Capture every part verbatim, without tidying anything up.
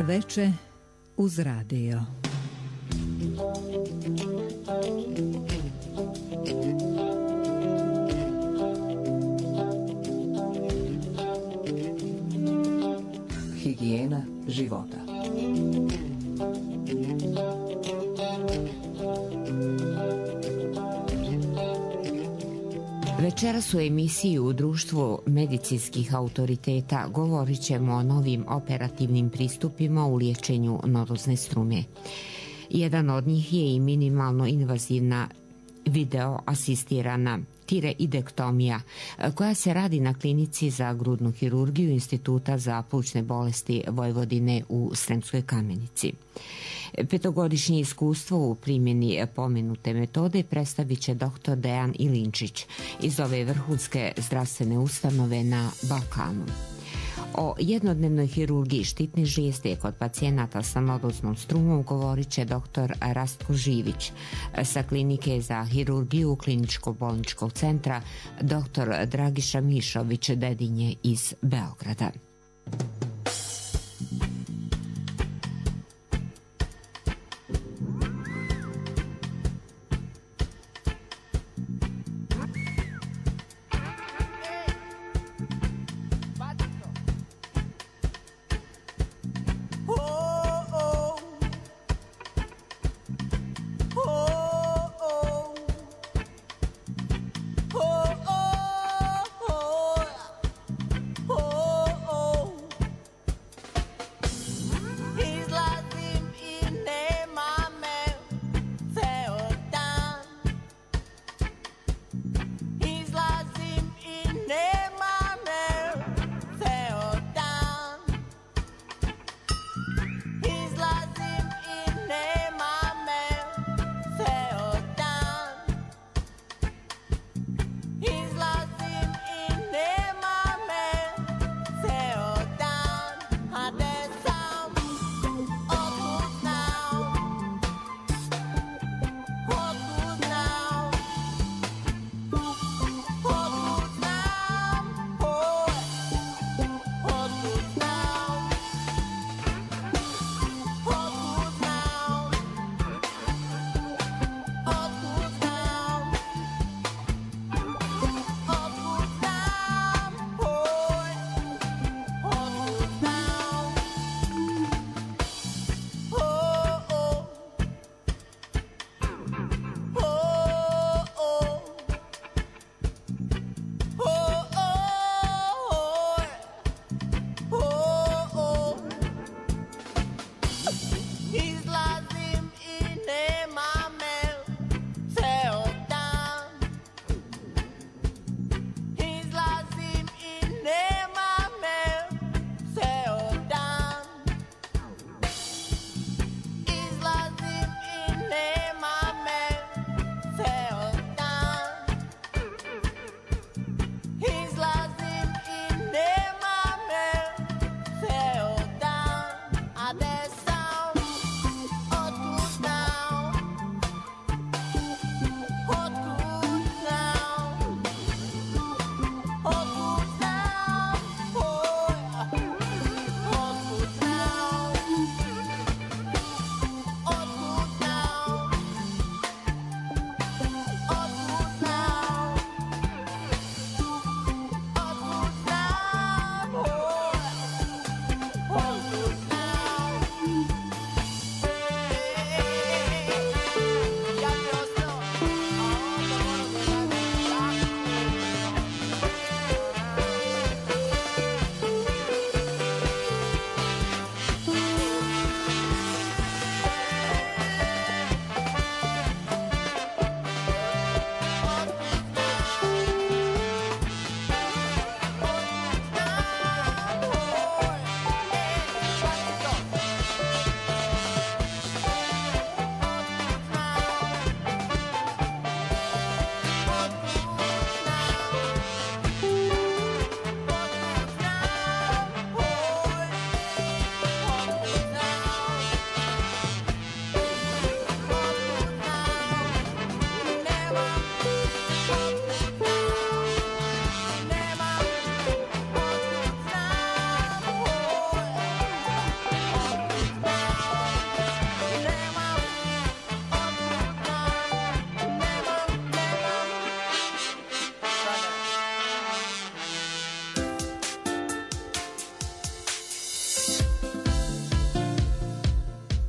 veče uz radio. Higijena života. Večeras u emisiji u društvu medicinskih autoriteta govorit ćemo o novim operativnim pristupima u liječenju norozne strume. Jedan od njih je i minimalno invazivna video-asistirana tireidektomija, koja se radi na klinici za grudnu hirurgiju Instituta za plućne bolesti Vojvodine u Sremskoj Kamenici. Petogodišnje iskustvo u primjeni pomenute metode predstavit će doktor Dejan Ilinčić iz ove vrhunske zdravstvene ustanove na Balkanu. O jednodnevnoj hirurgiji štitne žlijezde kod pacijenata sa noroznom strumom govorit će doktor Rastko Živić sa klinike za hirurgiju Kliničko-bolničkog centra doktor Dragiša Mišović Dedinje iz Beograda. Oh,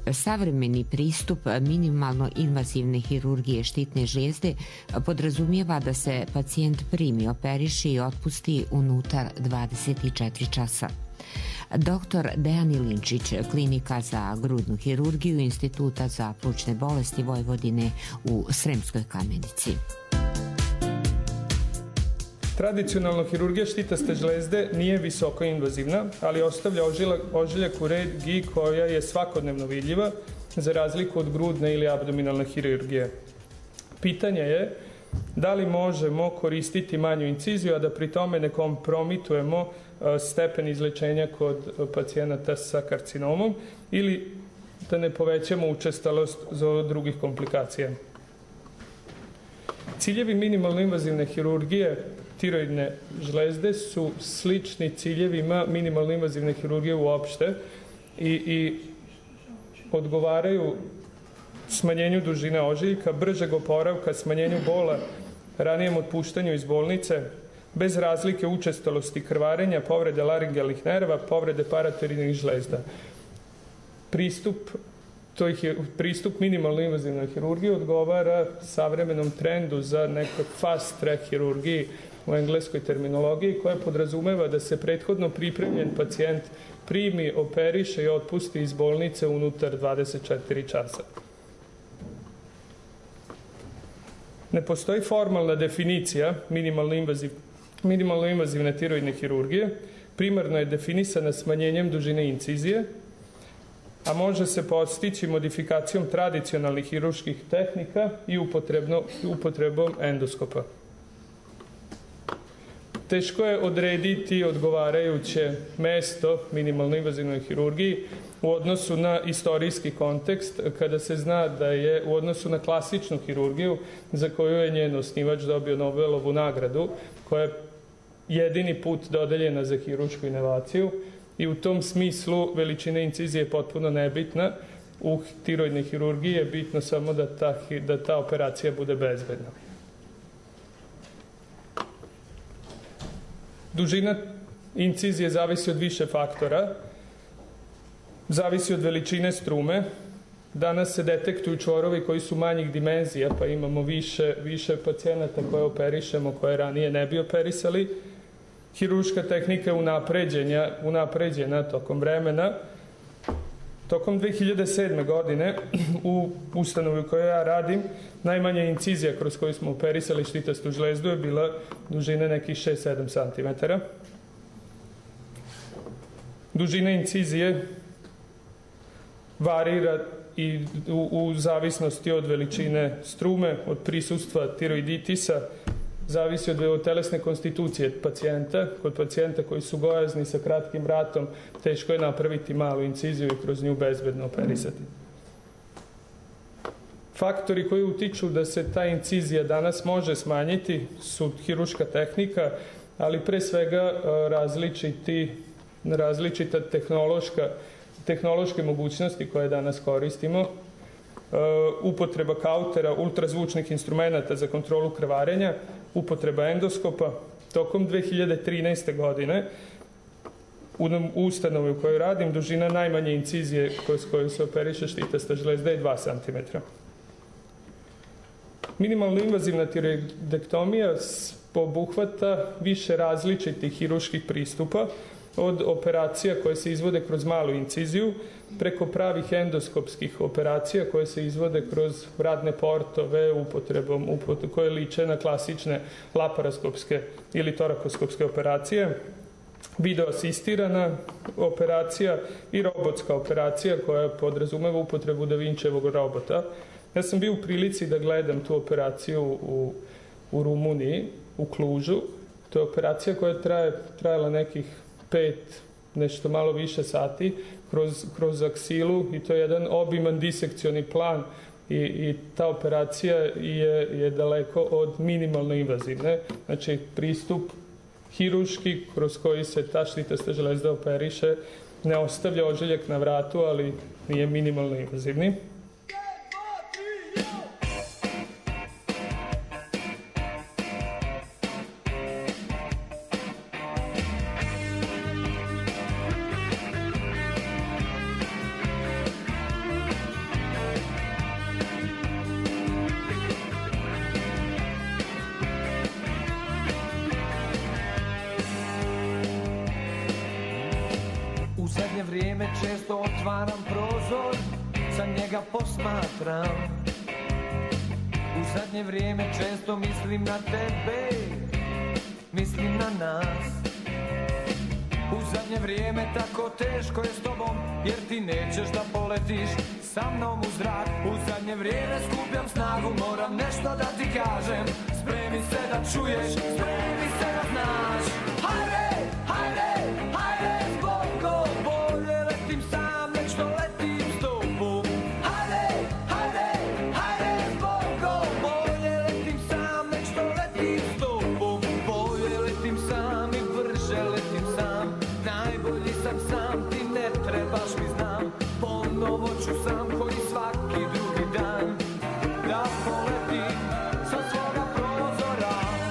Savremeni pristup minimalno invazivne hirurgije štitne žlijezde podrazumijeva da se pacijent primi, operiše i otpusti unutar dvadeset četiri časa. Doktor Dejan Ilinčić, Klinika za grudnu hirurgiju Instituta za plućne bolesti Vojvodine u Sremskoj Kamenici. Tradicionalno hirurgija štitaste žlezde nije visoko invazivna, ali ostavlja ožiljak u regiji koja je svakodnevno vidljiva, za razliku od grudne ili abdominalne hirurgije. Pitanje je da li možemo koristiti manju inciziju, a da pri tome ne kompromitujemo stepen izlečenja kod pacijenata sa karcinomom ili da ne povećamo učestalost za drugih komplikacija. Ciljevi minimalno invazivne hirurgije tiroidne žlezde su slični ciljevima minimalno invazivne hirurgije uopšte i, i odgovaraju smanjenju dužine ožiljka, bržeg oporavka, smanjenju bola, ranijem otpuštanju iz bolnice, bez razlike učestalosti krvarenja, povrede laringealnih nerva, povrede paratiroidnih žlezda. Pristup To je pristup minimalno invazivnoj hirurgiji odgovara savremenom trendu za neko fast track hirurgiji u engleskoj terminologiji, koja podrazumeva da se prethodno pripremljen pacijent primi, operiše i otpusti iz bolnice unutar dvadeset četiri časa. Ne postoji formalna definicija minimalno, invaziv, minimalno invazivne tiroidne hirurgije. Primarno je definisana smanjenjem dužine incizije, a može se postići modifikacijom tradicionalnih hirurških tehnika i upotrebom endoskopa. Teško je odrediti odgovarajuće mesto minimalno invazivnoj hirurgiji u odnosu na istorijski kontekst, kada se zna da je u odnosu na klasičnu hirurgiju, za koju je njen osnivač dobio Nobelovu nagradu, koja je jedini put dodeljena za hiruršku inovaciju, i u tom smislu veličina incizije je potpuno nebitna. U tiroidnoj hirurgiji je bitno samo da ta, da ta operacija bude bezbedna. Dužina incizije zavisi od više faktora. Zavisi od veličine strume. Danas se detektuju čvorovi koji su manjih dimenzija, pa imamo više, više pacijenata koje operišemo, koje ranije ne bi operisali. Hirurška tehnika je unapređenja, unapređena tokom vremena. Tokom dve hiljade sedme. godine u ustanovi u kojoj ja radim, najmanja incizija kroz koju smo operisali štitastu žlezdu je bila dužine nekih šest do sedam centimetara. Dužina incizije varira i u, u zavisnosti od veličine strume, od prisustva tiroiditisa, zavisi od telesne konstitucije pacijenta. Kod pacijenta koji su gojazni sa kratkim vratom, teško je napraviti malu inciziju i kroz nju bezbedno operisati. Faktori koji utiču da se ta incizija danas može smanjiti su hirurška tehnika, ali pre svega različiti, različita tehnološka, tehnološke mogućnosti koje danas koristimo. Upotreba kautera, ultrazvučnih instrumenta za kontrolu krvarenja, upotreba endoskopa. Tokom dve hiljade trinaeste. godine u ustanovi u kojoj radim, dužina najmanje incizije s kojoj se operiše štitasta žlezda je dva centimetra. Minimalno invazivna tiroidektomija obuhvata više različitih hirurških pristupa, od operacija koje se izvode kroz malu inciziju, preko pravih endoskopskih operacija koje se izvode kroz vratne portove upotrebom, upotrebom koje liče na klasične laparoskopske ili torakoskopske operacije, videoasistirana operacija i robotska operacija koja podrazumeva upotrebu Da Vinčevog robota. Ja sam bio u prilici da gledam tu operaciju u, u Rumuniji, u Klužu. To je operacija koja traje, trajala nekih pet, nešto malo više sati kroz, kroz aksilu i to je jedan obiman disekcioni plan i, i ta operacija je, je daleko od minimalno invazivne. Znači, pristup hirurški kroz koji se ta štitasta žlezda operiše ne ostavlja ožiljak na vratu, ali nije minimalno invazivni. vrijeme često otvaram prozor, sa njega posmatram. U zadnje vrijeme često mislim na tebe, mislim na nas. U zadnje vrijeme tako teško je s tobom, jer ti nećeš da poletiš sa mnom u zrak. U zadnje vrijeme skupljam snagu, moram nešto da ti kažem. Spremi se da čuješ, spremi se da znaš. Hajde, hajde, hajde zbogko, bolje letim sam nek što letim s tobom. Hajde, hajde, hajde zbogko, bolje letim sam nek što letim s tobom. Bolje letim sam i brže letim sam, najbolji sam sam, ti ne trebaš mi znam. Ponovo ću sam koji svaki drugi dan da poletim sa svoga prozora.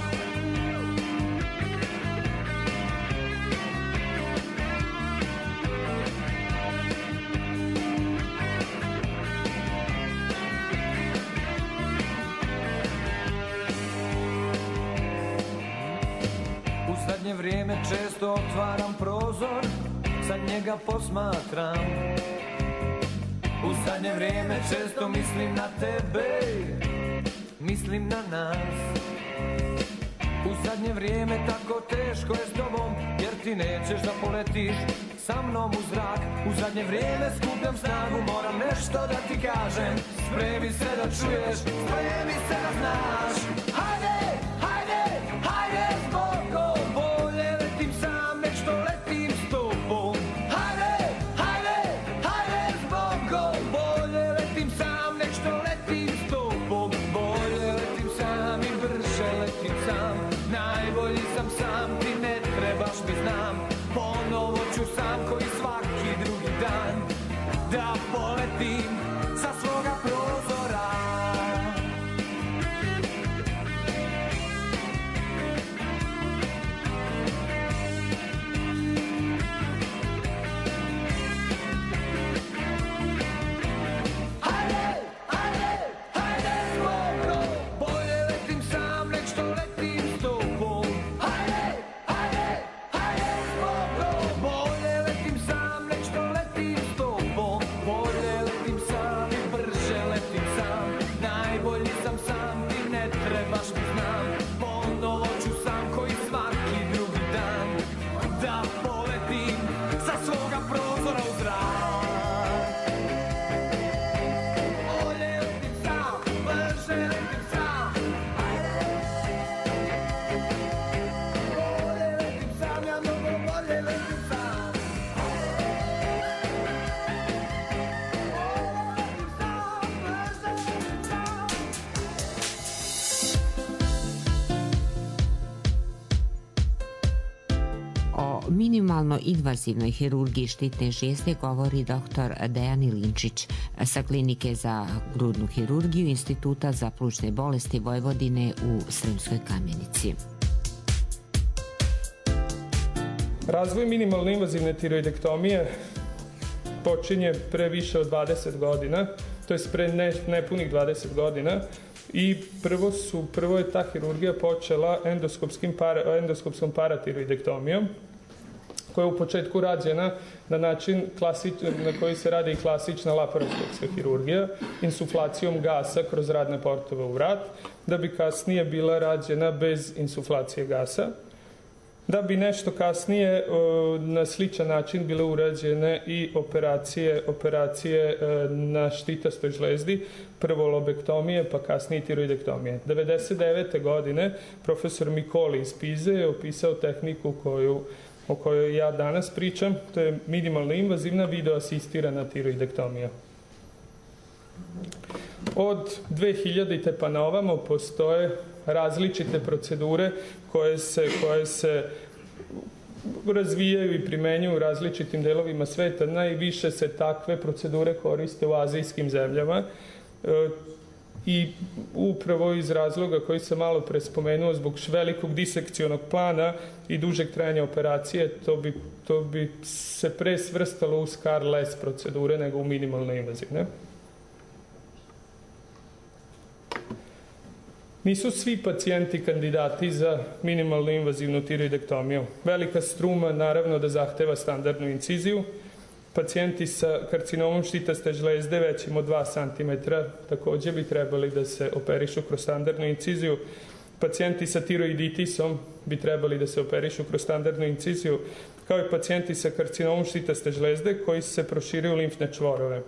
U zadnje vrijeme često otvaram prozor, sad njega posmatram. U zadnje vrijeme često mislim na tebe, mislim na nas. U zadnje vrijeme tako teško je s tobom, jer ti nećeš da poletiš sa mnom u zrak. U zadnje vrijeme skupljam snagu, moram nešto da ti kažem. Spremi se da čuješ, spremi se da znaš. Hajde, hajde, hajde zbogko, bolje letim sam nek što letim s tobom. Hajde, hajde, hajde zbogko, bolje letim sam nek što letim s tobom. Bolje letim sam i brže letim sam, najbolji sam sam, ti ne trebaš mi znam. Ponovo ću sam koji svaki drugi dan da poletim sa svoga prozora. Hajde, hajde, hajde zbogko, bolje letim sam nek što letim s tobom. Hajde, hajde, hajde zbogko, bolje letim sam nek što letim s tobom. Bolje letim sam i brže letim sam, najbolji sam sam, ti ne trebaš mi znam. Ponovo ću sam koji svaki drugi dan da poletim sa svoga prozora u zrak. Bolje letim sam, brže letim sam, bolje letim sam, ja mnogo bolje letim sam. O minimalno invazivnoj hirurgiji štitne žijezde govori doktor Dejan Ilinčić sa Klinike za grudnu hirurgiju Instituta za plućne bolesti Vojvodine u Sremskoj Kamenici. Razvoj minimalno invazivne tiroidektomije počinje pre više od dvadeset godina, to je pre ne, nepunih dvadeset godina, i prvo su, prvo je ta hirurgija počela endoskopskim para, endoskopskom paratiroidektomijom, koja je u početku rađena na način klasič, na koji se radi i klasična laparoskopska hirurgija, insuflacijom gasa kroz radne portove u vrat, da bi kasnije bila rađena bez insuflacije gasa, da bi nešto kasnije na sličan način bile urađene i operacije, operacije na štitastoj žlezdi, prvo lobektomije, pa kasnije tiroidektomije. devedeset devete godine profesor Mikoli iz Pize je opisao tehniku koju, o kojoj ja danas pričam, to je minimalno invazivna videoasistirana tiroidektomija. Od dve hiljadite pa na ovamo postoje različite procedure koje se, koje se razvijaju i primenjuju u različitim delovima sveta. Najviše se takve procedure koriste u azijskim zemljama i upravo iz razloga koji sam malo pre spomenuo, zbog velikog disekcionog plana i dužeg trajanja operacije, to bi, to bi se pre svrstalo u scar-less procedure nego u minimalno invazivne. Nisu svi pacijenti kandidati za minimalno invazivnu tiroidektomiju. Velika struma naravno da zahteva standardnu inciziju, Pacijenti sa karcinomom štitaste žlezde većim od dva centimetra također bi trebali da se operišu kroz standardnu inciziju. Pacijenti sa tiroiditisom bi trebali da se operišu kroz standardnu inciziju, kao i pacijenti sa karcinomom štitaste žlezde koji se proširuju u limfne čvorove.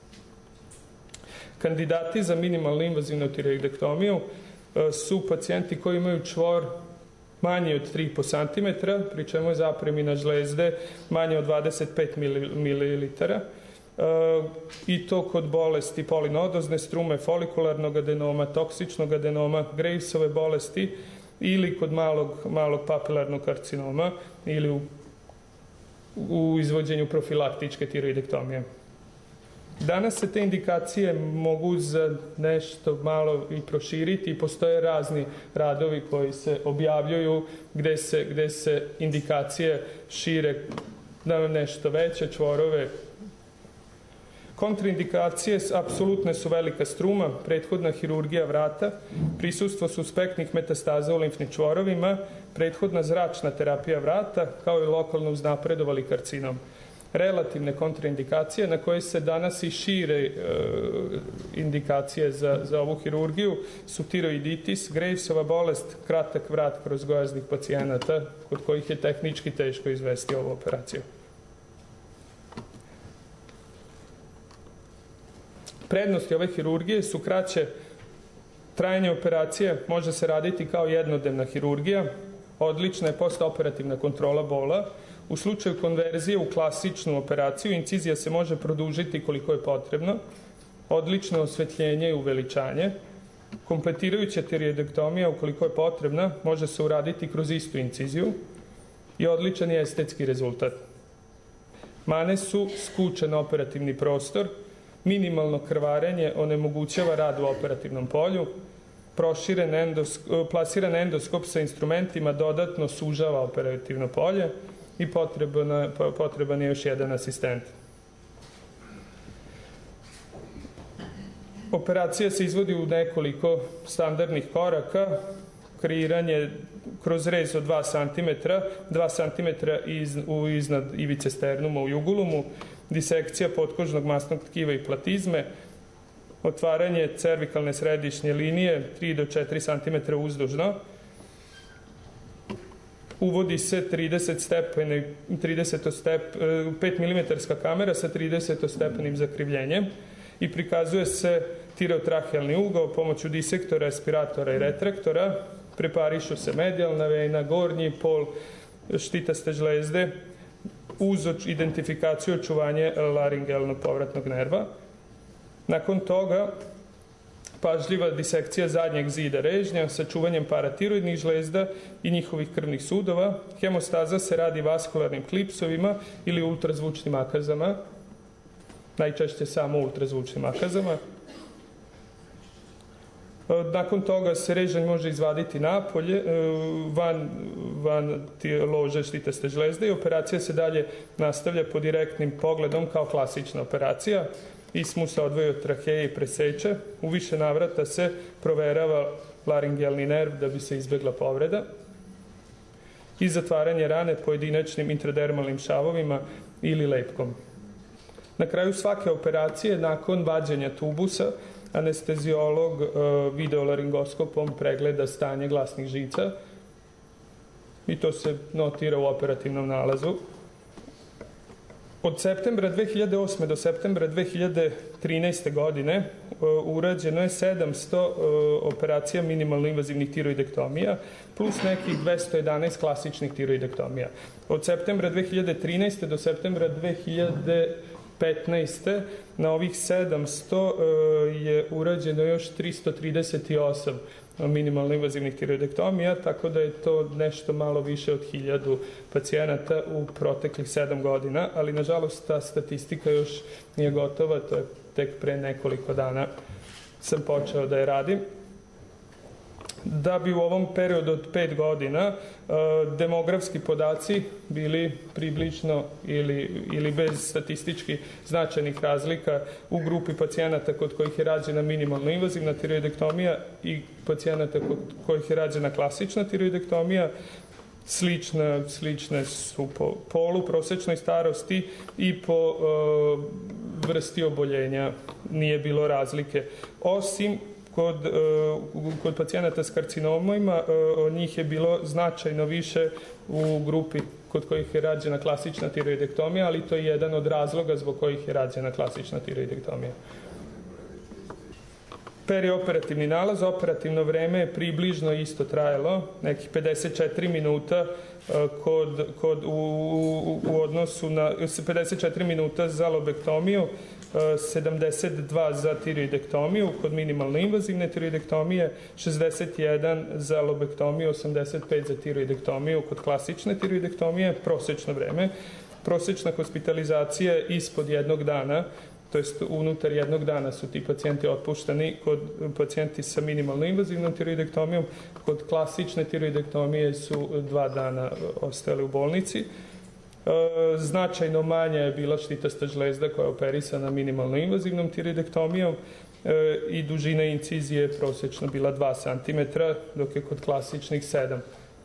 Kandidati za minimalnu invazivnu tiroidektomiju su pacijenti koji imaju čvor manji od tri i po centimetra, pri čemu je zapremina žlezde manje od dvadeset pet mililitara, i to kod bolesti polinodozne strume, folikularnog adenoma, toksičnog adenoma, Gravesove bolesti ili kod malog, malog papilarnog karcinoma ili u, u izvođenju profilaktičke tiroidektomije. Danas se te indikacije mogu za nešto malo i proširiti i postoje razni radovi koji se objavljuju gde se, gde se indikacije šire na nešto veće čvorove. Kontraindikacije apsolutne su velika struma, prethodna hirurgija vrata, prisustvo suspektnih metastaza u limfnim čvorovima, prethodna zračna terapija vrata, kao i lokalno uznapredovali karcinom. Relativne kontraindikacije na koje se danas i šire e, indikacije za, za ovu hirurgiju su tiroiditis, Gravesova bolest, kratak vrat kroz gojaznih pacijenata kod kojih je tehnički teško izvesti ovu operaciju. Prednosti ove hirurgije su kraće trajanje operacije, može se raditi kao jednodnevna hirurgija, odlična je postoperativna kontrola bola. U slučaju konverzije u klasičnu operaciju, incizija se može produžiti koliko je potrebno, odlično osvetljenje i uveličanje. Kompletirajuća tiroidektomija, ukoliko je potrebna, može se uraditi kroz istu inciziju i odličan je estetski rezultat. Mane su skučen operativni prostor, minimalno krvarenje onemogućava rad u operativnom polju, proširen endoskop, plasiran endoskop sa instrumentima dodatno sužava operativno polje i potreban, potreban je još jedan asistent. Operacija se izvodi u nekoliko standardnih koraka, kreiranje kroz rez od dva centimetra, dva centimetra iz, u, iznad ivice sternuma u jugulumu, disekcija potkožnog masnog tkiva i platizme, otvaranje cervikalne središnje linije tri do četiri centimetra uzdužno, uvodi se trideset stepeni, trideset step, pet milimetarska kamera sa trideset stepenim zakrivljenjem i prikazuje se tireotrahealni ugao pomoću disektora, aspiratora i retraktora, preparišu se medijalna vena, gornji pol štitaste žlezde, uz identifikaciju očuvanje laringealnog povratnog nerva. Nakon toga, pažljiva disekcija zadnjeg zida režnja sa čuvanjem paratiroidnih žlezda i njihovih krvnih sudova. Hemostaza se radi vaskularnim klipsovima ili ultrazvučnim akazama, najčešće samo ultrazvučnim akazama. Nakon toga se režanj može izvaditi napolje, van, van lože štitaste žlezde i operacija se dalje nastavlja pod direktnim pogledom kao klasična operacija. Ismu se odvoji od traheje i preseče. U više navrata se proverava laringealni nerv da bi se izbjegla povreda. I zatvaranje rane pojedinačnim intradermalnim šavovima ili lepkom. Na kraju svake operacije, nakon vađenja tubusa, anesteziolog videolaringoskopom pregleda stanje glasnih žica i to se notira u operativnom nalazu. Od septembra dve hiljade osme do septembra dve hiljade trinaeste. godine urađeno je sedamsto operacija minimalno invazivnih tiroidektomija plus nekih dvesta jedanaest klasičnih tiroidektomija. Od septembra dve hiljade trinaeste. do septembra dve hiljade petnaeste. na ovih sedamsto je urađeno još tristo trideset osam minimalno invazivnih tiroidektomija, tako da je to nešto malo više od hiljadu pacijenata u proteklih sedam godina, ali nažalost ta statistika još nije gotova, to je tek pre nekoliko dana sam počeo da je radim. Da bi u ovom periodu od pet godina demografski podaci bili približno ili, ili bez statistički značajnih razlika u grupi pacijenata kod kojih je rađena minimalno invazivna tiroidektomija i pacijenata kod kojih je rađena klasična tiroidektomija, Slične, slične su po polu, prosečnoj starosti i po e, vrsti oboljenja nije bilo razlike. Osim kod, e, kod pacijenata s karcinomima, e, njih je bilo značajno više u grupi kod kojih je rađena klasična tiroidektomija, ali to je jedan od razloga zbog kojih je rađena klasična tiroidektomija. Perioperativni nalaz, operativno vreme je približno isto trajalo, nekih pedeset četiri minuta kod, kod, u, u odnosu na pedeset četiri minuta za lobektomiju, sedamdeset dva za tiroidektomiju kod minimalno invazivne tiroidektomije, šezdeset jedan za lobektomiju, osamdeset pet za tiroidektomiju kod klasične tiroidektomije, prosečno vreme. Prosečna hospitalizacija je ispod jednog dana, to jest unutar jednog dana su ti pacijenti otpušteni, kod pacijenti sa minimalno invazivnom tiroidektomijom, kod klasične tiroidektomije su dva dana ostali u bolnici. Značajno manja je bila štitasta žlezda koja je operisana minimalno invazivnom tiroidektomijom i dužina incizije je prosečno bila dva centimetra, dok je kod klasičnih sedam.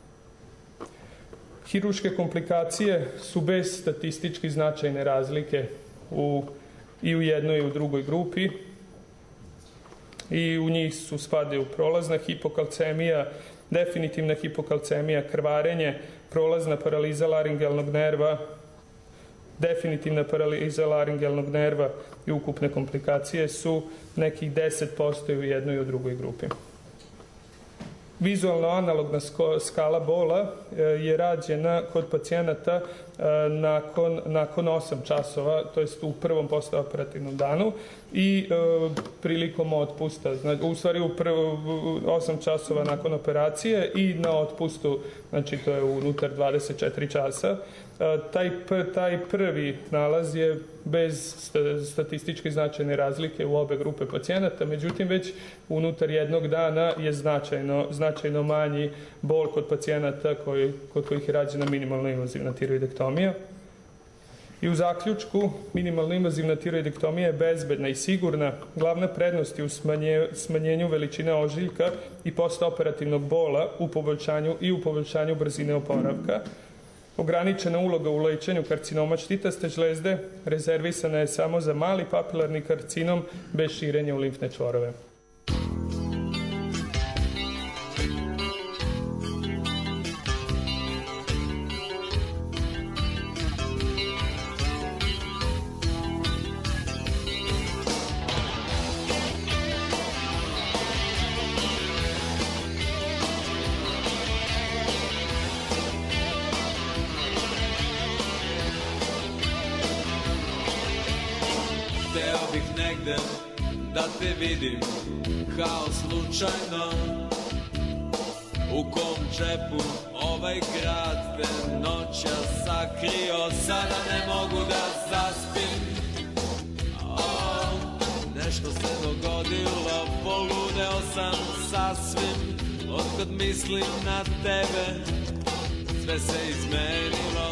Hiruške komplikacije su bez statistički značajne razlike u i u jednoj i u drugoj grupi i u njih su spadaju prolazna hipokalcemija, definitivna hipokalcemija, krvarenje, prolazna paraliza laringelnog nerva, definitivna paraliza laringelnog nerva i ukupne komplikacije su nekih deset posto i u jednoj i u drugoj grupi. Vizualno analogna skala bola je rađena kod pacijenata nakon, nakon osam časova, to jest u prvom postoperativnom danu i e, prilikom otpusta, znači, u stvari u prvo, osam časova nakon operacije i na otpustu, znači to je unutar dvadeset četiri časa. E, taj, taj prvi nalaz je bez statistički značajne razlike u obe grupe pacijenata, međutim već unutar jednog dana je značajno, značajno manji bol kod pacijenata koji, kod kojih je rađena minimalno invazivna tiroidektomija. I u zaključku, minimalno invazivna tiroidektomija je bezbedna i sigurna. Glavna prednost je u smanje, smanjenju veličine ožiljka i postoperativnog bola u poboljšanju i u poboljšanju brzine oporavka. Ograničena uloga u lečenju karcinoma štitaste žlezde rezervisana je samo za mali papilarni karcinom bez širenja u limfne čvorove. Da te vidim kao slučajno, u kom džepu ovaj grad te noća sakrio, sada ne mogu da zaspim. Oh, nešto se dogodilo, poludeo sam sasvim, otkad mislim na tebe, sve se izmenilo.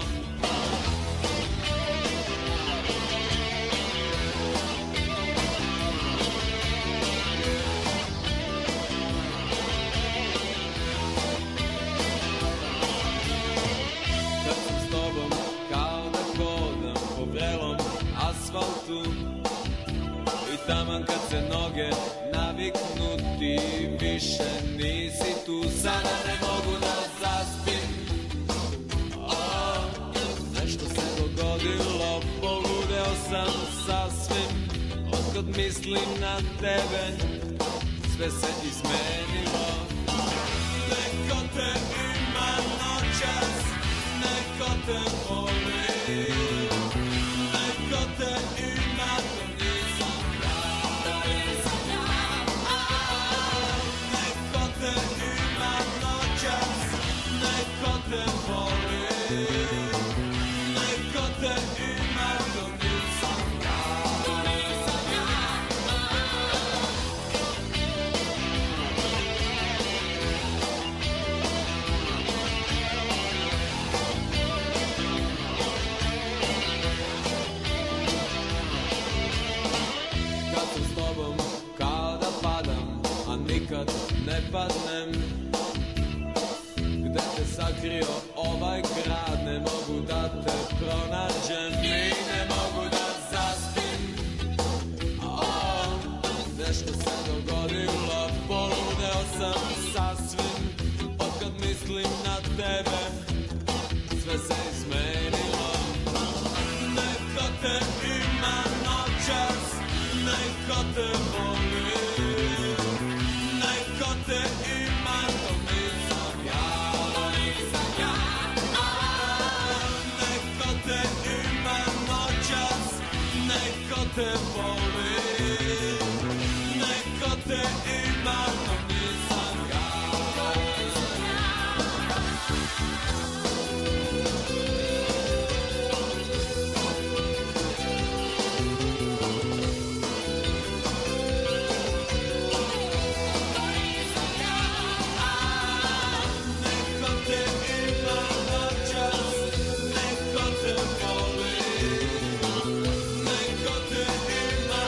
I taman kad se noge naviknu ti više nisi tu, sada ne mogu da zaspim. Oh, nešto se dogodilo, poludeo sam sasvim, otkad mislim na tebe, sve se izmenilo. Neko te ima noćas, neko te voli, neko te ima, to nisam ja, nisam ja. Neko te ima noćas, neko te voli, neko te ima, to nisam ja, nisam ja. tebe, sve se izmenilo. Neko te ima noćas, neko te voli. Neko te ima, to nisam ja. Neko te ima noćas, neko te voli. Neko te ima, to nisam ja. Neko te ima noćas, neko te voli. Neko te ima.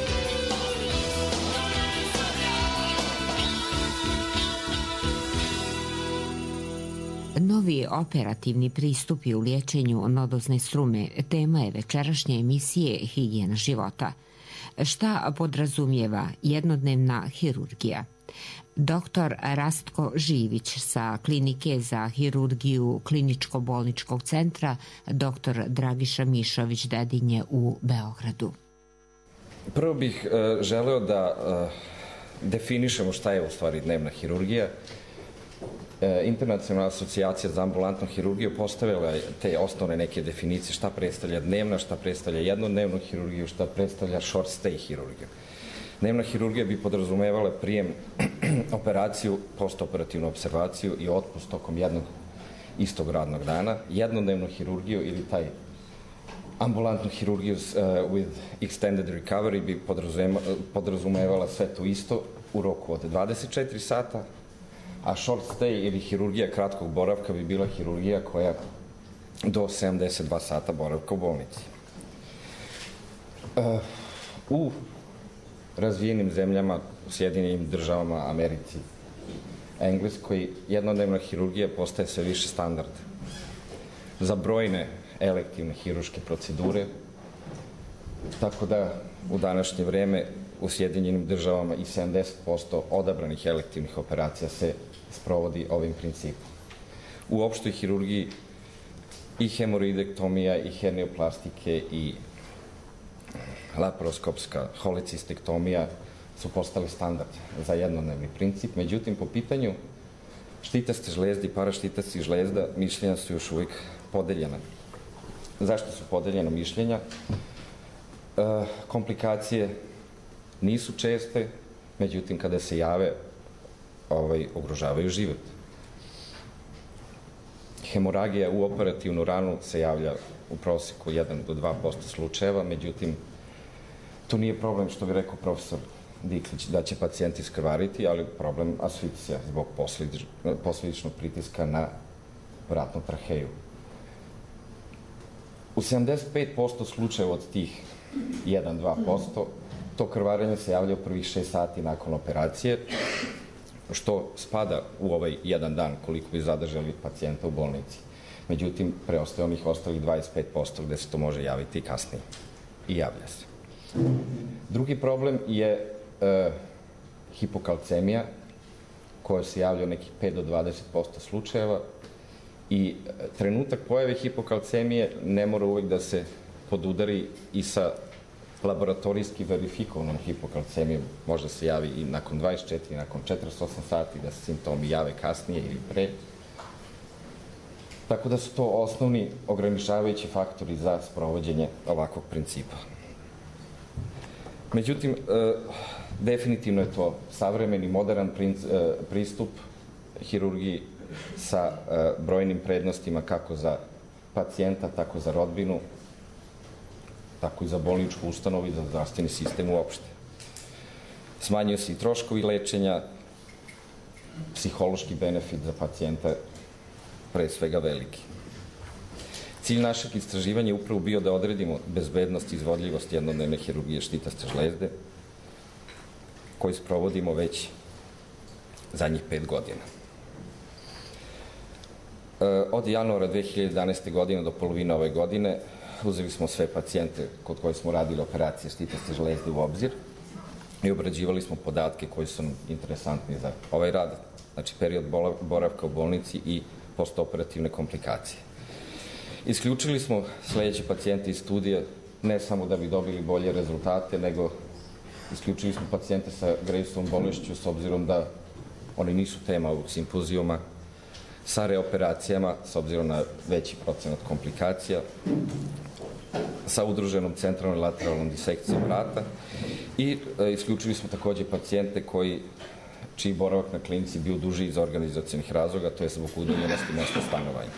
Novi operativni pristupi u liječenju nodozne strume tema je večerašnje emisije Higijena života. Šta podrazumijeva jednodnevna hirurgija? Doktor Rastko Živić sa Klinike za hirurgiju Kliničko-bolničkog centra doktor Dragiša Mišović Dedinje u Beogradu. Prvo bih uh, želeo da uh, definišemo šta je u stvari dnevna hirurgija. Internacionalna asocijacija za ambulantnu hirurgiju postavila je te osnovne neke definicije šta predstavlja dnevna, šta predstavlja jednodnevnu hirurgiju, šta predstavlja short stay hirurgiju. Dnevna hirurgija bi podrazumevala prijem, operaciju, postoperativnu observaciju i otpust tokom jednog istog radnog dana. Jednodnevnu hirurgiju ili taj ambulantnu hirurgiju uh, with extended recovery bi podrazumevala sve to isto u roku od dvadeset četiri sata, a short stay ili hirurgija kratkog boravka bi bila hirurgija koja do sedamdeset dva sata boravka u bolnici. Uh, u razvijenim zemljama, u Sjedinjenim državama, Americi, Engleskoj, jednodnevna hirurgija postaje sve više standard za brojne elektivne hirurške procedure, tako da u današnje vreme u Sjedinjenim državama i sedamdeset posto odabranih elektivnih operacija se sprovodi ovim principom. U opštoj hirurgiji i hemoroidektomija, i hernioplastike, i laparoskopska holecistektomija su postali standard za jednodnevni princip. Međutim, po pitanju štitaste žlezde i paraštitastih žlezda mišljenja su još uvijek podeljena. Zašto su podeljena mišljenja? E, komplikacije nisu česte, međutim, kada se jave, ovaj, ugrožavaju život. Hemoragija u operativnu ranu se javlja u prosjeku jedan do dva posto slučajeva, međutim, to nije problem, što bi rekao profesor Diklić, da će pacijent iskrvariti, ali problem asfiksija zbog posljedičnog pritiska na vratnu traheju. U sedamdeset pet posto slučajeva od tih jedan do dva posto to krvarenje se javlja u prvih šest sati nakon operacije, što spada u ovaj jedan dan koliko bi zadržali pacijenta u bolnici. Međutim, preostaje onih ostalih dvadeset pet posto gde se to može javiti i kasnije. I javlja se. Drugi problem je e, hipokalcemija, koja se javlja u nekih pet do dvadeset posto slučajeva i trenutak pojave hipokalcemije ne mora uvek da se podudari i sa laboratorijski verifikovanom hipokalcemijom. Možda se javi i nakon dvadeset četiri, nakon četrdeset osam sati, da se simptomi jave kasnije ili pre. Tako da su to osnovni ograničavajući faktori za sprovođenje ovakvog principa. Međutim, e, definitivno je to savremeni, modern princ, e, pristup hirurgiji sa e, brojnim prednostima kako za pacijenta, tako za rodbinu, tako i za bolničku ustanovu i za zdravstveni sistem uopšte. Smanjuju se i troškovi lečenja, psihološki benefit za pacijenta pre svega veliki. Cilj našeg istraživanja je upravo bio da odredimo bezbednost i izvodljivost jednodnevne hirurgije štitaste žlezde, koju sprovodimo već zadnjih pet godina. Od januara dve hiljade jedanaeste. godine do polovine ove godine uzeli smo sve pacijente kod koje smo radili operacije štitaste žlezde u obzir i obrađivali smo podatke koji su nam interesantni za ovaj rad, znači period boravka u bolnici i postoperativne komplikacije. Isključili smo sledeće pacijente iz studije ne samo da bi dobili bolje rezultate, nego isključili smo pacijente sa Gravesovom bolešću s obzirom da oni nisu tema ovog simpozijuma, sa reoperacijama s obzirom na veći procenat komplikacija, sa udruženom centralnom i lateralnom disekcijom vrata i e, isključili smo takođe pacijente koji čiji boravak na klinici bio duži iz organizacionih razloga, to je zbog udaljenosti mesta stanovanja.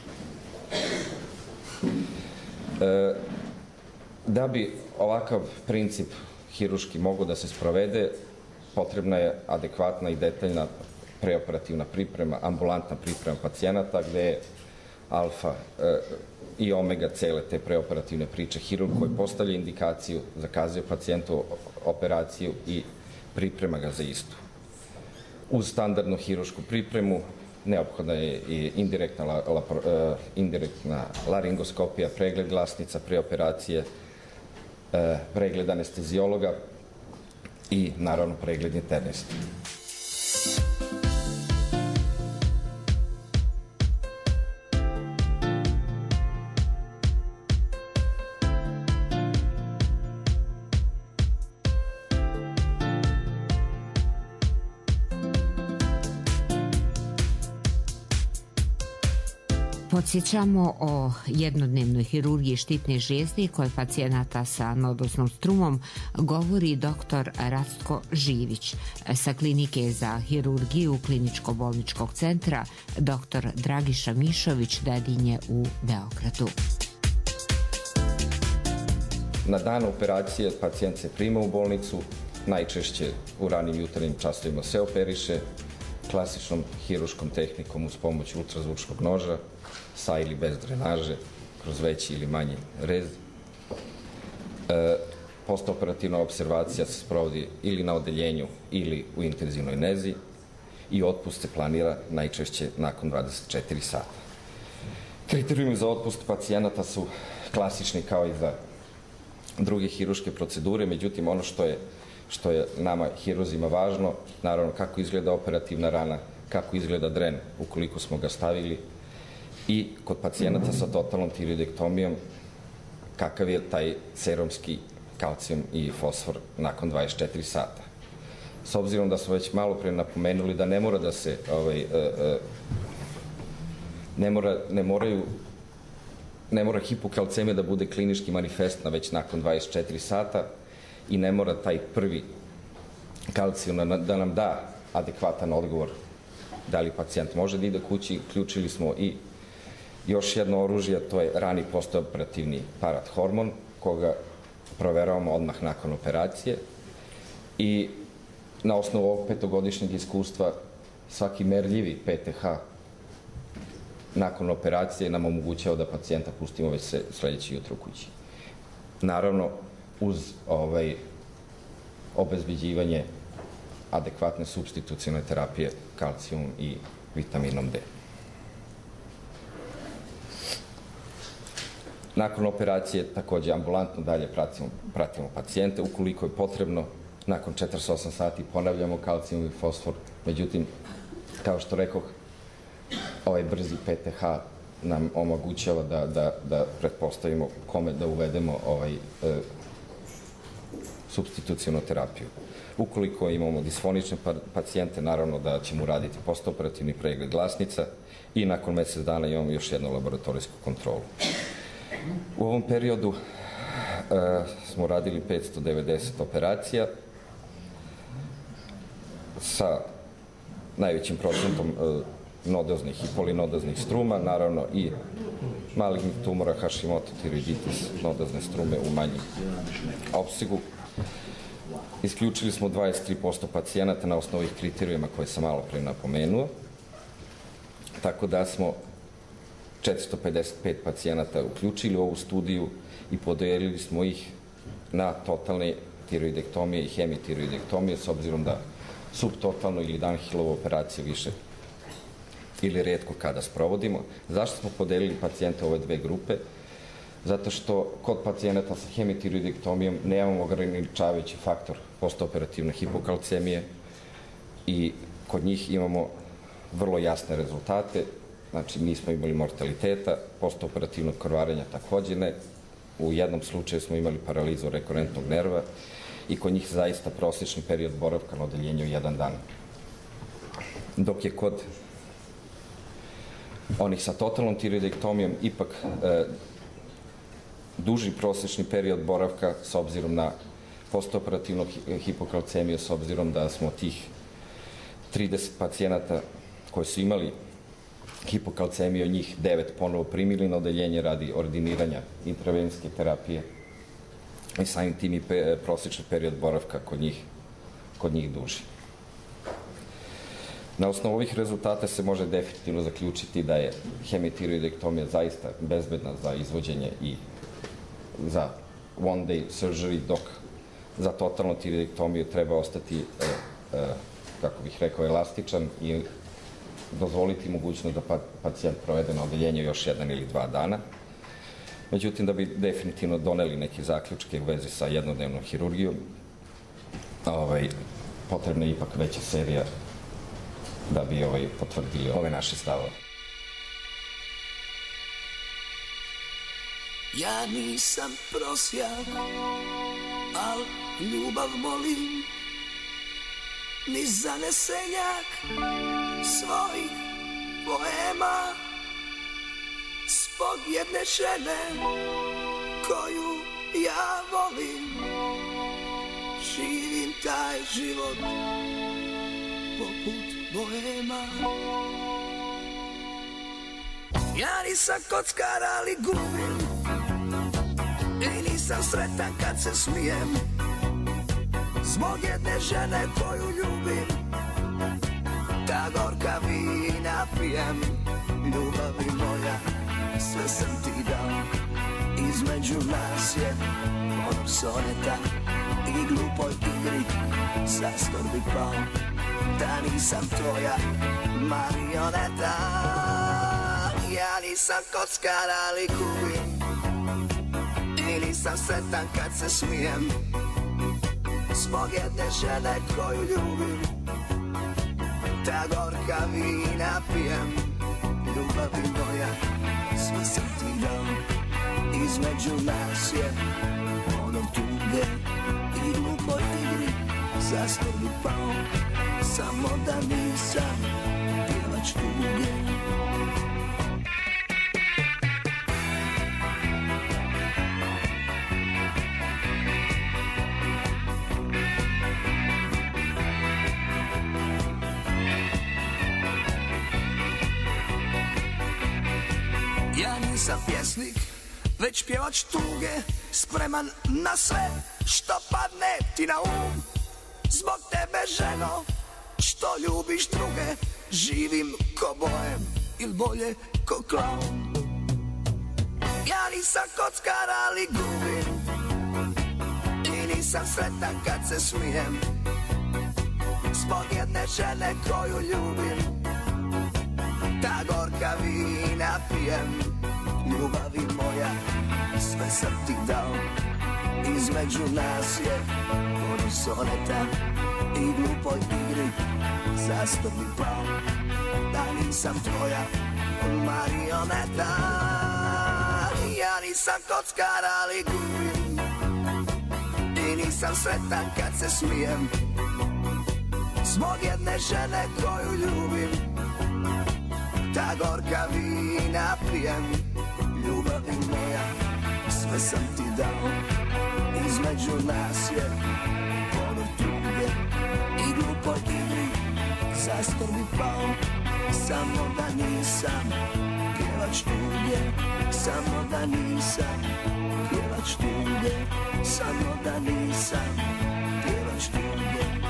E, da bi ovakav princip hiruški mogao da se sprovede, potrebna je adekvatna i detaljna preoperativna priprema, ambulantna priprema pacijenata, gde je alfa e, i omega cele te preoperativne priče hirurg koji postavlja indikaciju, zakazuje pacijentu operaciju i priprema ga za istu. Uz standardnu hirušku pripremu neophodna je i indirektna, la, la, uh, indirektna laringoskopija, pregled glasnica, preoperacije, uh, pregled anestezijologa i naravno pregled internista. Podsjećamo o jednodnevnoj hirurgiji štitne žijezde kod pacijenata sa nodoznom strumom govori doktor Rastko Živić. Sa klinike za hirurgiju Kliničko-bolničkog centra doktor Dragiša Mišović Dedinje u Beogradu. Na dan operacije pacijent se prima u bolnicu, najčešće u ranim jutarnjim časovima se operiše, klasičnom hiruškom tehnikom uz pomoć ultrazvučnog noža, sa ili bez drenaže, kroz veći ili manji rez. E, postoperativna observacija se sprovodi ili na odeljenju ili u intenzivnoj nezi i otpust se planira najčešće nakon dvadeset četiri sata. Kriterijumi za otpust pacijenata su klasični kao i za druge hiruške procedure, međutim ono što je što je nama hiruzima važno, naravno kako izgleda operativna rana, kako izgleda dren ukoliko smo ga stavili i kod pacijenata sa totalnom tiroidektomijom kakav je taj serumski kalcijum i fosfor nakon dvadeset četiri sata. S obzirom da smo već malo pre napomenuli da ne mora da se ovaj, e, e, ne, mora, ne moraju ne mora hipokalcemija da bude klinički manifestna već nakon dvadeset četiri sata i ne mora taj prvi kalcijum da nam da adekvatan odgovor da li pacijent može da ide kući. Uključili smo i još jedno oružje, to je rani postoperativni parathormon, koga proveravamo odmah nakon operacije i na osnovu ovog petogodišnjeg iskustva svaki merljivi P T H nakon operacije nam omogućava da pacijenta pustimo već se sledeće jutro kući. Naravno, uz ovaj, obezbeđivanje adekvatne supstitucione terapije kalcijum i vitaminom D. Nakon operacije takođe ambulantno dalje pratimo, pratimo pacijente. Ukoliko je potrebno, nakon četrdeset osam sati ponavljamo kalcijum i fosfor. Međutim, kao što rekoh, ovaj brzi P T H nam omogućava da, da, da pretpostavimo kome da uvedemo ovaj, e, supstitucijonu terapiju. Ukoliko imamo disfonične pacijente, naravno da ćemo uraditi postoperativni pregled glasnica i nakon mesec dana imamo još jednu laboratorijsku kontrolu. U ovom periodu e, smo radili petsto devedeset operacija sa najvećim procentom e, nodoznih i polinodoznih struma, naravno i malignih tumora, Hashimoto tiroiditis, nodozne strume u manjem opsegu. Isključili smo dvadeset tri posto pacijenata na osnovu ovih kriterijuma koje sam malo pre napomenuo, tako da smo četiristo pedeset pet pacijenata uključili u ovu studiju i podelili smo ih na totalne tiroidektomije i hemitiroidektomije, s obzirom da subtotalnu ili Danhilovu operaciju više ili retko kada sprovodimo. Zašto smo podelili pacijente u ove dve grupe? Zato što kod pacijenata sa hemitiroidektomijom nemamo ograničavajući faktor postoperativne hipokalcemije i kod njih imamo vrlo jasne rezultate znači nismo imali mortaliteta, postoperativnog krvarenja takođe ne. U jednom slučaju smo imali paralizu rekurentnog nerva i kod njih zaista prosječni period boravka na odeljenju jedan dan. Dok je kod onih sa totalnom tiroidektomijom ipak e, duži prosječni period boravka s obzirom na postoperativnu hipokalcemiju, s obzirom da smo tih trideset pacijenata koji su imali hipokalcemiju, njih devet ponovo primili na odeljenje radi ordiniranja intravenske terapije i samim tim i pe, prosječni period boravka kod njih, kod njih duži. Na osnovu ovih rezultata se može definitivno zaključiti da je hemitiroidektomija zaista bezbedna za izvođenje i za one day surgery, dok za totalnu tiroidektomiju treba ostati, e, e, kako bih rekao, elastičan i dozvoliti mogućnost da pacijent provede na odeljenju još jedan ili dva dana. Međutim, da bi definitivno doneli neke zaključke u vezi sa jednodnevnom hirurgijom, ovaj, potrebna je ipak veća serija da bi ovaj, potvrdili ove naše stavove. Ja nisam prosjak, al ljubav molim, ni zanesenjak svojih poema, zbog jedne žene koju ja volim. Živim taj život poput boema. Ja nisam kockar, ali gubim, i nisam sretan kad se smijem, zbog jedne žene koju ljubim. Ta gorka vina pijem, ljubavi moja, sve sam ti dao. Između nas je ono soneta i glupoj igri zastor bi pao. Da nisam tvoja marioneta. Ja nisam kockar, ali gubim, i nisam sretan kad se smijem, zbog jedne žene koju ljubim. Ta gorka vina pijem, ljubavi moja, sve sam ti dao. Između nas je ono tuge i glupoj igri zastor bi pao. Samo da nisam pjevač tuge. Ja nisam pjesnik, već pjevač tuge, spreman na sve što padne ti na um. Zbog tebe, ženo, što ljubiš druge, živim ko bohem, ili bolje ko klaun. Ja nisam kockar, ali gubim, i nisam sretan kad se smijem, zbog jedne žene koju ljubim. Ta gorka vina pijem, ljubavi moja, sve sam ti dao. Između nas je ono soneta i glupoj igri zastor bi pao. Da nisam tvoja marioneta. Ja nisam kockar, ali gubim, i nisam sretan kad se smijem, zbog jedne žene koju ljubim. Ta gorka vina pijem, ljubavi moja, sve sam ti dao. Između nas je ponor tuge i glupoj igri zastor bi pao. Samo da nisam pjevač tuge, samo da nisam pjevač tuge, samo da nisam pjevač tuge.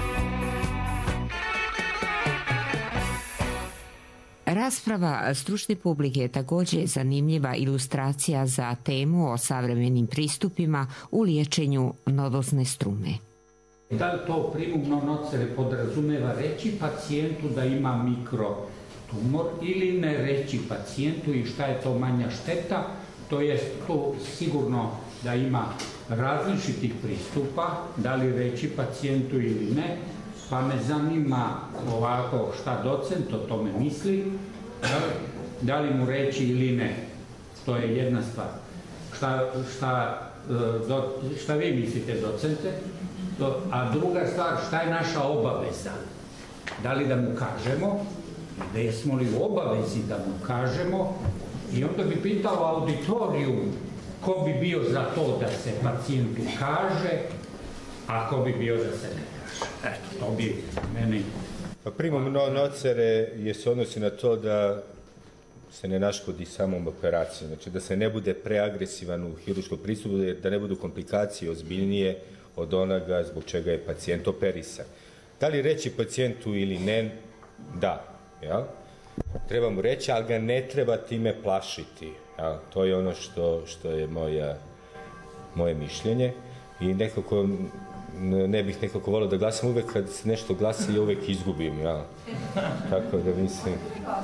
Rasprava stručne publike je takođe zanimljiva ilustracija za temu o savremenim pristupima u liječenju nodozne strume. Da li to primumno nocere podrazumeva reći pacijentu da ima mikrotumor ili ne reći pacijentu i šta je to manja šteta, to je to sigurno da ima različitih pristupa, da li reći pacijentu ili ne, pa me zanima ovako šta docent o tome misli. da li mu reći ili ne. To je jedna stvar. Šta, šta, do, šta vi mislite, docente? To, a druga stvar, šta je naša obaveza? Da li da mu kažemo, da jesmo li u obavezi da mu kažemo, i onda bi pitao auditorijum ko bi bio za to da se pacijentu kaže, a ko bi bio da se ne kaže. Eto, to bi meni... Pa primum nocere je se odnosi na to da se ne naškodi samom operacijom, znači da se ne bude preagresivan u hirurškom pristupu, da ne budu komplikacije ozbiljnije od onoga zbog čega je pacijent operisan. Da li reći pacijentu ili ne? Da. Ja? Treba mu reći, ali ga ne treba time plašiti. Ja? To je ono što, što je moja, moje mišljenje i nekako ne bih nekako volio da glasam, uvek kad se nešto glasa i uvek izgubim. Ja? Tako da mislim...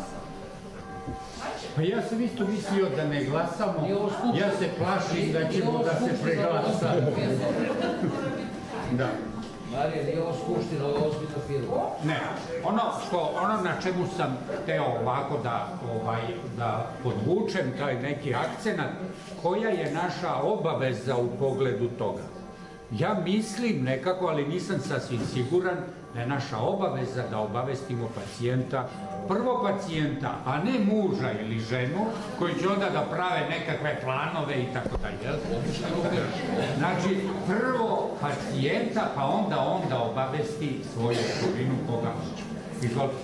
Pa ja sam isto mislio da ne glasamo, ja se plašim da ćemo da se preglasa. Da. Marija, nije ovo skupština, ovo je ozbiljna firma. Ne, ono, što, ono na čemu sam hteo ovako da, ovaj, da podvučem taj neki akcenat, koja je naša obaveza u pogledu toga. Ja mislim nekako, ali nisam sasvim siguran, da je naša obaveza da obavestimo pacijenta, prvo pacijenta, a ne muža ili ženu, koji će onda da prave nekakve planove i tako dalje. Znači, prvo pacijenta, pa onda on da obavesti svoju okolinu koga hoće. Izvolite.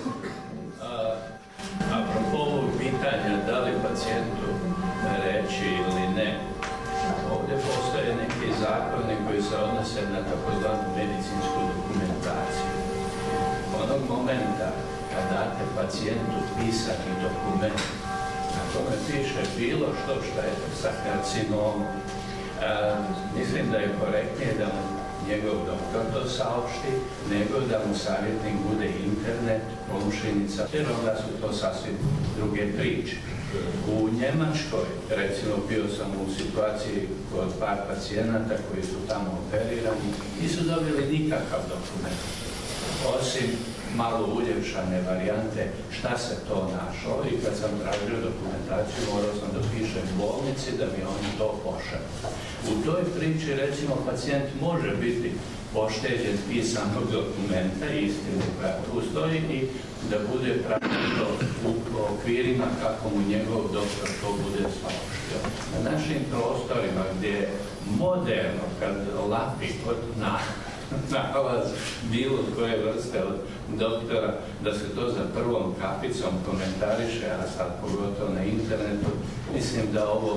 Apropo ovog pitanja, da li pacijentu reći ili ne, ovdje postoje neki zakoni koji se odnose na takozvanu medicinsku dokumentaciju. Onog momenta kad date pacijentu pisani dokument, na tome piše bilo što što je sa karcinomom, e, mislim da je korektnije da mu njegov doktor to saopšti, nego da mu savjetnik bude internet, komšinica, jer onda su to sasvim druge priče. U Njemačkoj, recimo, bio sam u situaciji kod par pacijenata koji su tamo operirani, nisu dobili nikakav dokument, osim malo uljepšane varijante šta se to našlo, i kad sam tražio dokumentaciju morao sam da pišem bolnici da mi oni to pošalju. U toj priči, recimo, pacijent može biti pošteđen pisanog dokumenta, istine koja tu stoji, i da bude pravilno u okvirima kako mu njegov doktor to bude saopštio. Na našim prostorima gdje je moderno kad lapi kod nas nalaz bilo koje vrste od doktora, da se to za prvom kapicom komentariše, a sad pogotovo na internetu, mislim da ovo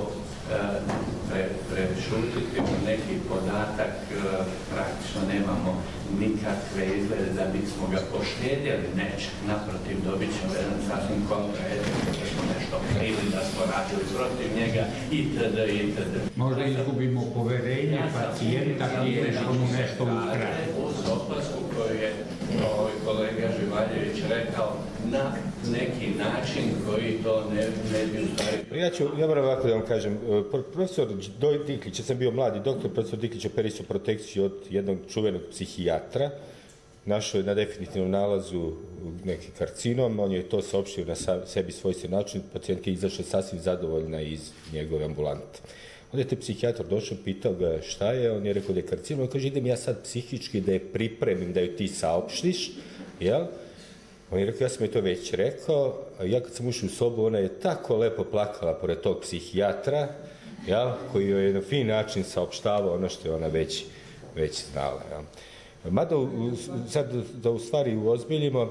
pre, prešutiti neki podatak, praktično nemamo nikakve izglede da bismo ga poštedjeli nečeg, naprotiv dobit ćemo jedan sasvim kontraefekt, da smo nešto krili, da smo radili protiv njega itd. itd. Možda izgubimo poverenje pacijenta prije što mu nešto uskrati. Uz opasku koju je ovaj kolega Živaljević rekao, na neki način koji to ne, ne bi u stvari... Ja ću, ja moram ovako da vam kažem, profesor Diklić, ja sam bio mladi doktor, profesor Diklić operisao protekciju od jednog čuvenog psihijatra, našao je na definitivnom nalazu neki karcinom, on je to saopštio na sebi svojstven način, pacijentka je izašla sasvim zadovoljna iz njegove ambulante. Onda je te psihijatar došao, pitao ga šta je, on je rekao da je karcinom, on kaže idem ja sad psihički da je pripremim, da ju ti saopštiš, jel? On je rekao, ja sam joj to već rekao, a ja kad sam ušao u sobu, ona je tako lepo plakala pored tog psihijatra, jel? Koji joj je na fin način saopštavao ono što je ona već, već znala. Jel? Mada sad da u stvari uozbiljimo,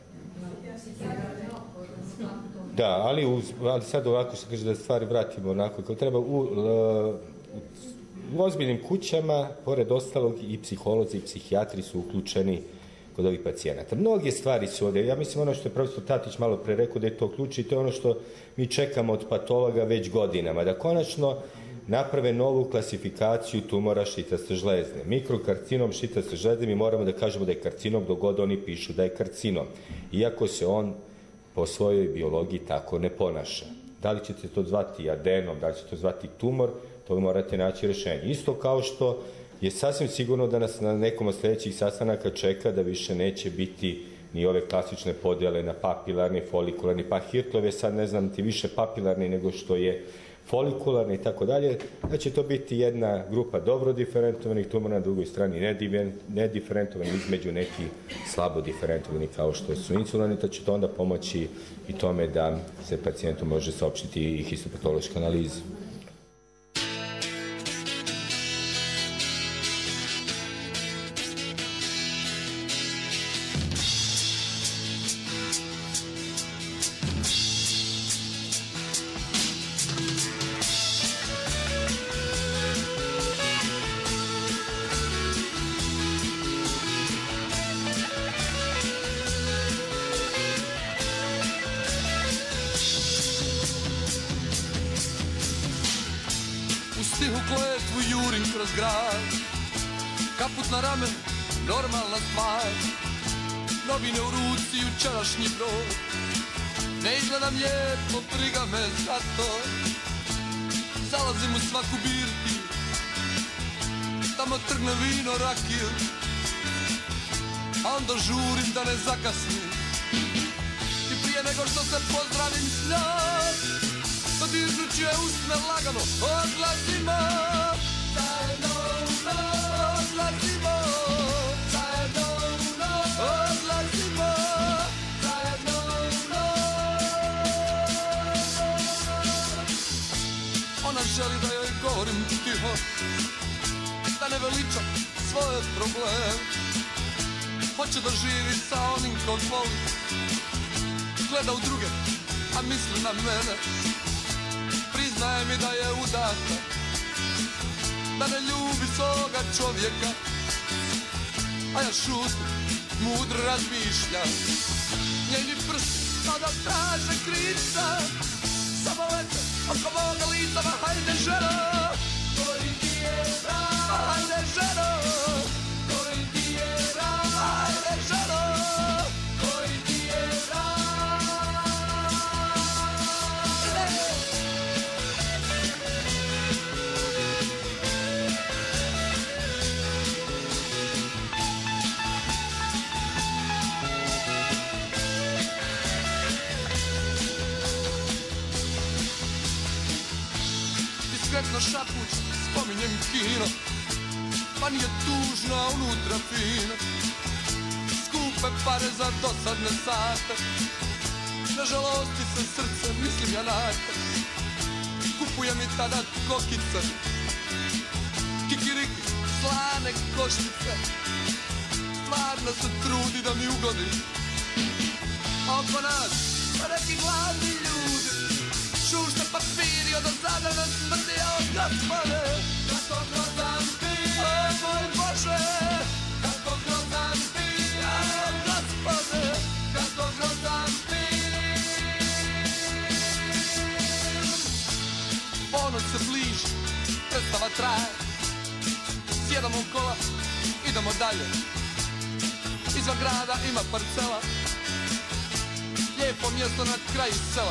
da, ali, uz, ali sad ovako što kaže da stvari vratimo onako kao treba, u, u ozbiljnim kućama, pored ostalog, i psiholozi i psihijatri su uključeni kod ovih pacijenata. Mnoge stvari su ovdje, ja mislim ono što je profesor Tatić malo pre rekao da je to ključ, i to je ono što mi čekamo od patologa već godinama, da konačno naprave novu klasifikaciju tumora šitaste žlezde. Mikrokarcinom šitaste žlezde, mi moramo da kažemo da je karcinom dok god oni pišu da je karcinom, iako se on po svojoj biologiji tako ne ponaša. Da li ćete to zvati adenom, da li ćete to zvati tumor, to morate naći rešenje. Isto kao što je sasvim sigurno da nas na nekom od sljedećih sastanaka čeka da više neće biti ni ove klasične podjele na papilarni, folikularni, pa Hirtlov je sad, ne znam, ti više papilarni nego što je folikularni i tako dalje, da će to biti jedna grupa dobro diferentovanih tumora, na drugoj strani nediferentovanih, između neki slabo diferentovanih kao što su insulani, to će to onda pomoći i tome da se pacijentu može saopštiti i histopatološka analiza. Kaput na ramen, normalna stvar. Novine u ruci, jučerašnji broj. Ne izgledam lijepo, briga me za to. Zalazim u svaku birtiju, tamo trgne vino, rakiju, a onda žurim da ne zakasnim. I prije nego što se pozdravim s njom, dodirnuću je usne lagano, odlazimo. Zajedno u noć, odlazimo. Zajedno u noć, odlazimo. Zajedno u noć. Ona želi da joj govorim tiho, da ne veličam svoje probleme. Hoće da živi sa onim kog voli, gleda u druge, a misli na mene. Priznaje mi da je udata, da ne ljubi svoga čovjeka, a ja šutim, mudro razmišljam. Njeni prsti sada traže krivca, samo lete oko moga lica, ma hajde ženo, koji ti je prav, hajde ženo, koji ti je prav, hajde ženo, koji ti je prav. Diskretno šapuć, spominjem kino, pa nije tužno, a unutra fino. Skupe pare za dosadne sate, ne žalosti se srce, mislim ja na te. Kupuje mi tada kokice, kikiriki, slane koštice. Stvarno se trudi da mi ugodi, a oko nas pa neki gladni ljudi. Šušte papiri od ozada nas smrdi, a od Gospode, kako grozan ti, o moj Bože, kako grozan ti, a od Gospode, kako grozan ti. Ponoć se bliži, predstava traje, sjedamo u kola, idemo dalje. Izvan grada ima parcela, lijepo mjesto na kraju sela.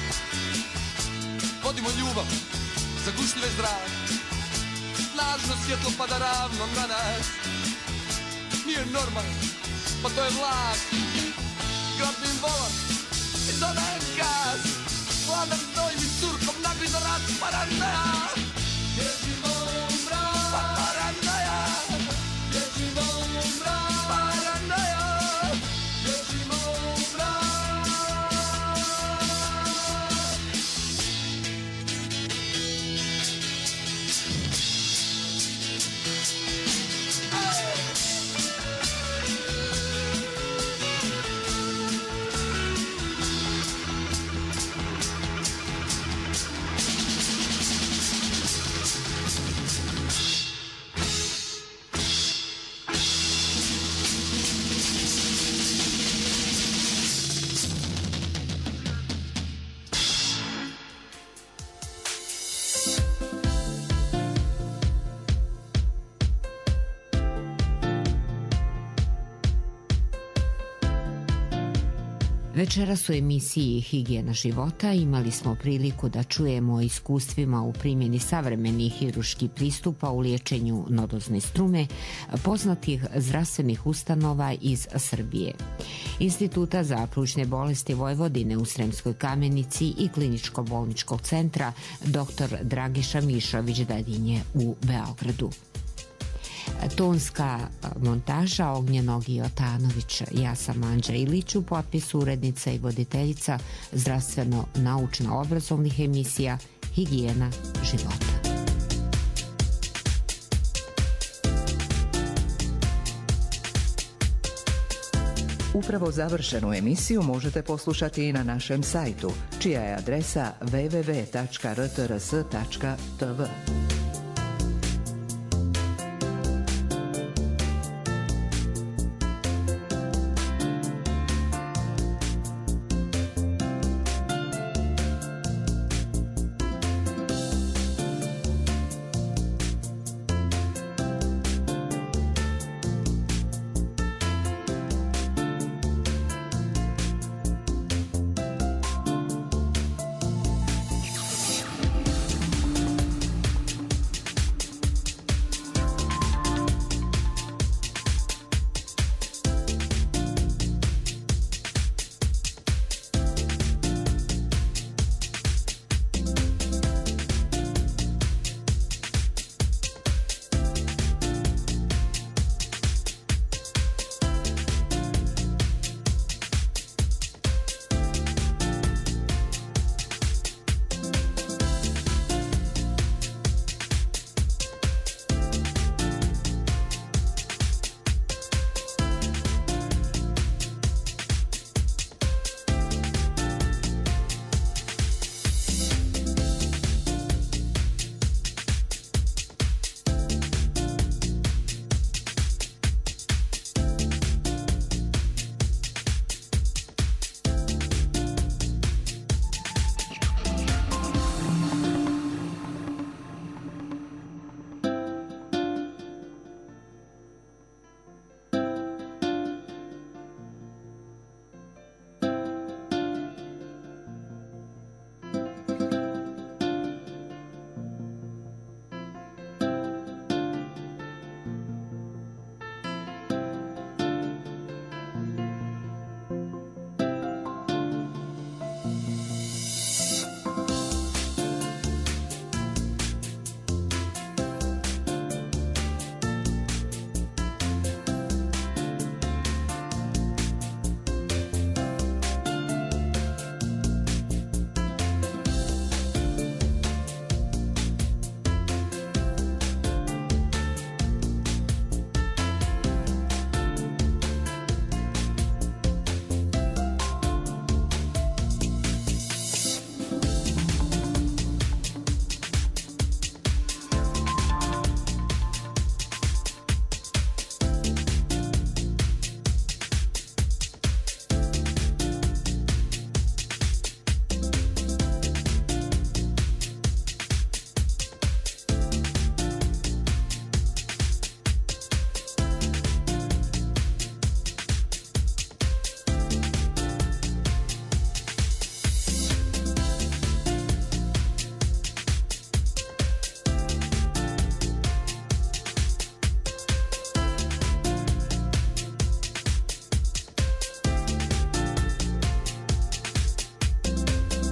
Vodimo ljubav, zagušljive zrak, snažno svjetlo pada ravno na nas. Nije normalno, pa to je vlak. Grabim volan i dodajem gas, hladan znoj mi surkom nagriza rat, paranoja. Bježimo u mrak, paranoja. Bježimo u mrak, paranoja. Bježimo u mrak. Večeras u emisiji Higijena života imali smo priliku da čujemo o iskustvima u primjeni savremenih hirurških pristupa u liječenju nodozne strume poznatih zdravstvenih ustanova iz Srbije, Instituta za plućne bolesti Vojvodine u Sremskoj Kamenici i Kliničko-bolničkog centra dr Dragiša Mišović Dadinje u Beogradu. Tonska montaža Ognjenog Jotanović. Ja sam Anđa Ilić, u potpisu urednica i voditeljica zdravstveno-naučno-obrazovnih emisija Higijena života. Upravo završenu emisiju možete poslušati i na našem sajtu, čija je adresa w w w tačka r t r s tačka t v.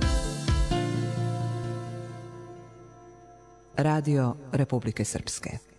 Radio Republike Srpske.